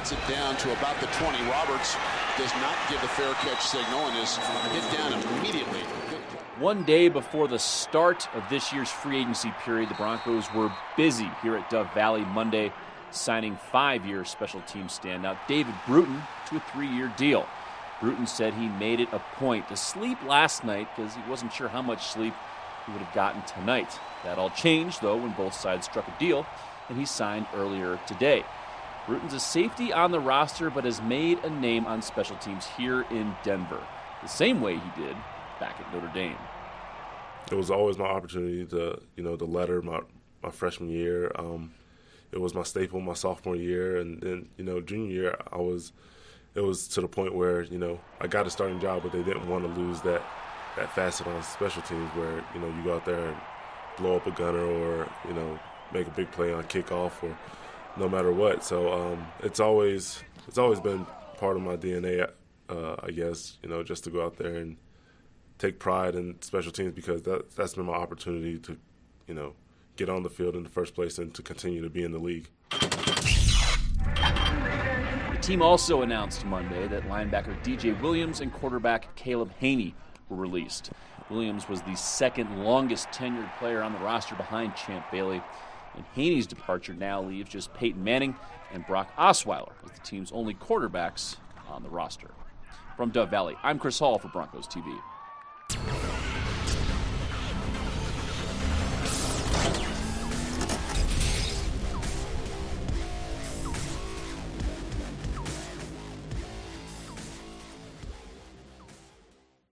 gets it down to about the 20. Roberts does not give the fair catch signal and is hit down immediately. One day before the start of this year's free agency period, the Broncos were busy here at Dove Valley Monday, signing 5-year special team standout David Bruton to a 3-year deal. Bruton said he made it a point to sleep last night because he wasn't sure how much sleep he would have gotten tonight. That all changed, though, when both sides struck a deal, and he signed earlier today. Bruton's a safety on the roster, but has made a name on special teams here in Denver, the same way he did back at Notre Dame. It was always my opportunity to, to letter my freshman year. It was my staple my sophomore year, and then, junior year, it was to the point where, I got a starting job, but they didn't want to lose that facet on special teams where, you go out there and blow up a gunner or, make a big play on kickoff or no matter what. So it's always been part of my DNA, I guess, just to go out there and take pride in special teams because that's been my opportunity to, get on the field in the first place and to continue to be in the league. The team also announced Monday that linebacker DJ Williams and quarterback Caleb Haney were released. Williams was the second longest tenured player on the roster behind Champ Bailey, and Haney's departure now leaves just Peyton Manning and Brock Osweiler as the team's only quarterbacks on the roster. From Dove Valley, I'm Chris Hall for Broncos TV.